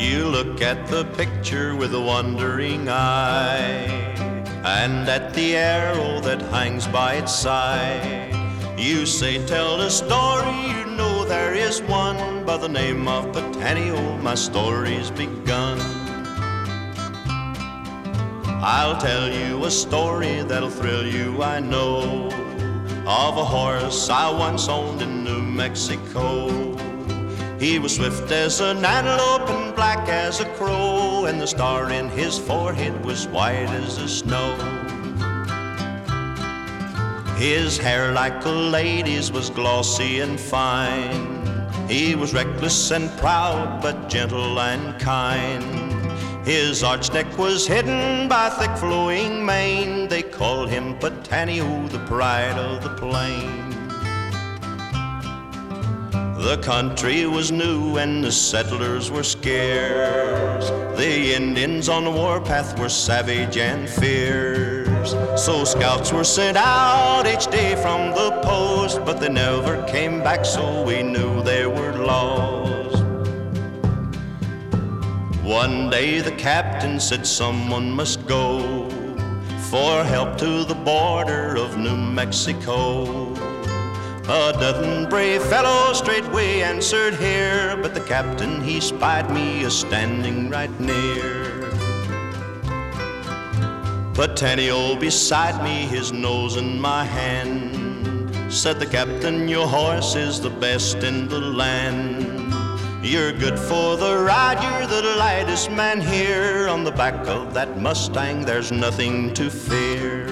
You look at the picture with a wondering eye, and at the arrow that hangs by its side. You say, tell a story, you know there is one. By the name of Patanio, my story's begun. I'll tell you a story that'll thrill you, I know, of a horse I once owned in New Mexico. He was swift as an antelope and black as a crow, and the star in his forehead was white as the snow. His hair, like a lady's, was glossy and fine. He was reckless and proud, but gentle and kind. His arched neck was hidden by thick flowing mane. They called him Patanio, the pride of the plain. The country was new and the settlers were scarce. The Indians on the warpath were savage and fierce. So scouts were sent out each day from the post, but they never came back, so we knew they were lost. One day the captain said someone must go for help to the border of New Mexico. A dozen brave fellows straightway answered here, but the captain, he spied me a-standing right near. Patanio beside me, his nose in my hand. Said the captain, your horse is the best in the land. You're good for the ride, you're the lightest man here. On the back of that Mustang, there's nothing to fear.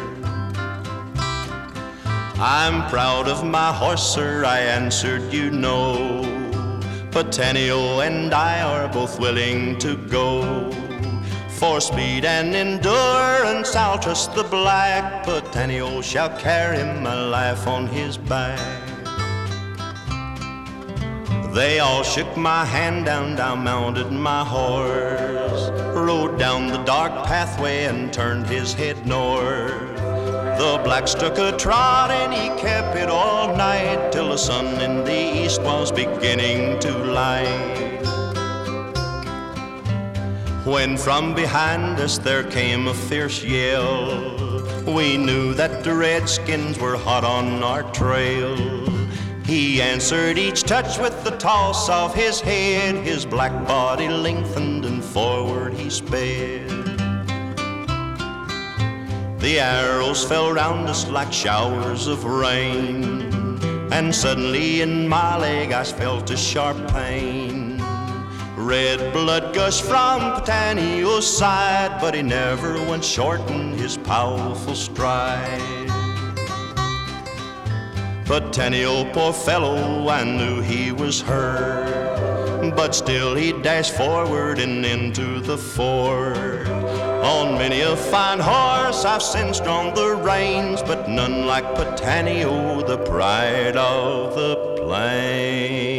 I'm proud of my horse, sir, I answered, you know. Patanio and I are both willing to go. For speed and endurance, I'll trust the black. Patanio shall carry my life on his back. They all shook my hand down, I mounted my horse, rode down the dark pathway and turned his head north. The black struck a trot and he kept it all night, till the sun in the east was beginning to light. When from behind us there came a fierce yell, we knew that the redskins were hot on our trail. He answered each touch with the toss of his head. His black body lengthened and forward he sped. The arrows fell round us like showers of rain, and suddenly in my leg I felt a sharp pain. Red blood gushed from Patanio's side, but he never once shortened his powerful stride. Patanio, poor fellow, I knew he was hurt, but still he dashed forward and into the fort. On many a fine horse I've since drawn the reins, but none like Patanio, the pride of the plain.